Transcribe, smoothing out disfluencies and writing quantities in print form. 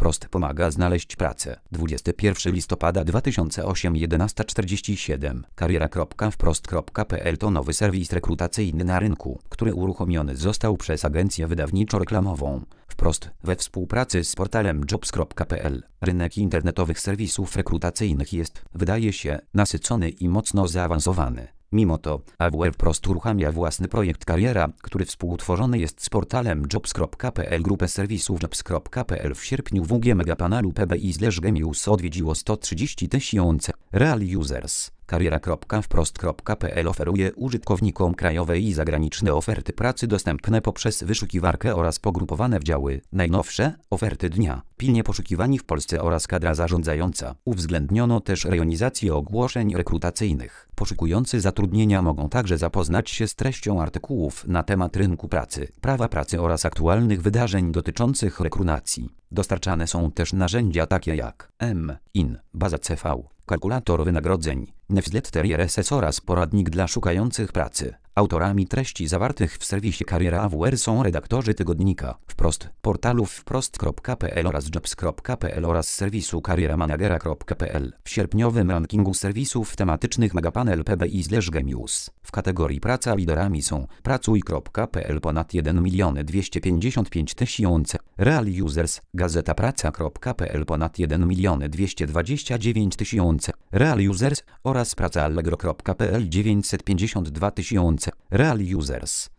Wprost pomaga znaleźć pracę. 21 listopada 2008 11:47. Kariera.wprost.pl to nowy serwis rekrutacyjny na rynku, który uruchomiony został przez agencję wydawniczo-reklamową Wprost we współpracy z portalem jobs.pl. Rynek internetowych serwisów rekrutacyjnych jest, wydaje się, nasycony i mocno zaawansowany. Mimo to, AWR Wprost uruchamia własny projekt Kariera, który współtworzony jest z portalem jobs.pl. Grupę serwisów jobs.pl w sierpniu WG Megapanelu PBI/Gemius odwiedziło 130 000 real users. Kariera.wprost.pl oferuje użytkownikom krajowe i zagraniczne oferty pracy dostępne poprzez wyszukiwarkę oraz pogrupowane w działy. Najnowsze oferty dnia, pilnie poszukiwani w Polsce oraz kadra zarządzająca. Uwzględniono też rejonizację ogłoszeń rekrutacyjnych. Poszukujący zatrudnienia mogą także zapoznać się z treścią artykułów na temat rynku pracy, prawa pracy oraz aktualnych wydarzeń dotyczących rekrutacji. Dostarczane są też narzędzia takie jak M-IN, baza CV, kalkulator wynagrodzeń, newsletter RSS oraz poradnik dla szukających pracy. Autorami treści zawartych w serwisie Kariera AWR są redaktorzy tygodnika Wprost, portalów wprost.pl oraz jobs.pl oraz serwisu karieramanager.pl. W sierpniowym rankingu serwisów tematycznych Megapanel PBI/Gemius w kategorii Praca liderami są Pracuj.pl ponad 1 255 000 real users, Gazeta Praca.pl ponad 1 229 000 real users oraz Praca Allegro.pl 952 000 real users.